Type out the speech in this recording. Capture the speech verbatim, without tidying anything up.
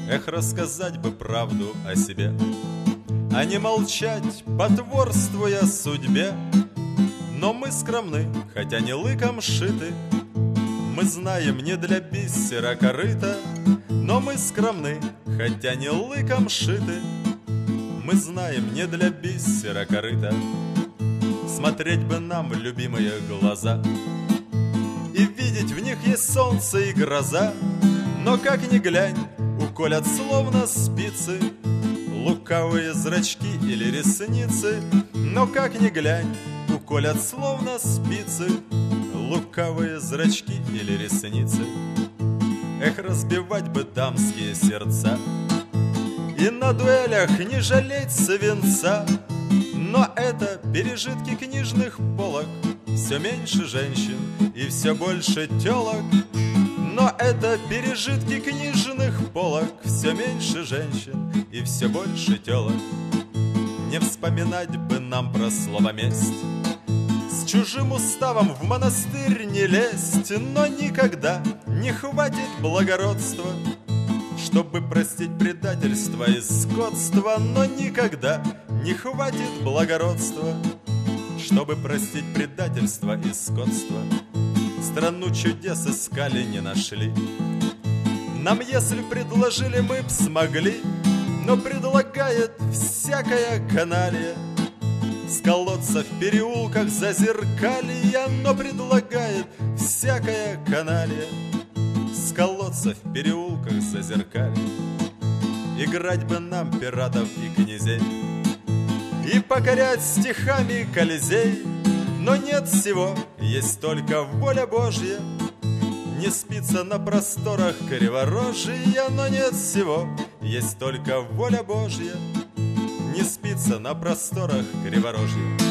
Эх, рассказать бы правду о себе, а не молчать, потворствуя судьбе. Но мы скромны, хотя не лыком шиты. Мы знаем, не для бисера корыта. Но мы скромны, хотя не лыком шиты. Мы знаем, не для бисера корыта. Смотреть бы нам в любимые глаза и видеть в них есть солнце и гроза. Но как ни глянь, уколят словно спицы лукавые зрачки или ресницы. Но как ни глянь, уколят словно спицы лукавые зрачки или ресницы. Эх, разбивать бы дамские сердца и на дуэлях не жалеть свинца. Но это пережитки книжных полок. Все меньше женщин и все больше телок. Но это пережитки книжных полок. Все меньше женщин и все больше телок. Не вспоминать бы нам про слово месть, с чужим уставом в монастырь не лезть. Но никогда не хватит благородства, чтобы простить предательство и скотство. Но никогда не хватит благородства, чтобы простить предательство и скотство. Страну чудес искали, не нашли. Нам, если предложили, мы б смогли. Но предлагает всякая каналья с колодца в переулках зазеркалья. Но предлагает всякая каналья с колодца в переулках зазеркалья. Играть бы нам пиратов и князей и покорять стихами Колизей. Но нет всего, есть только воля Божья. Не спится на просторах криворожья. Но нет всего, есть только воля Божья. Не спится на просторах криворожья.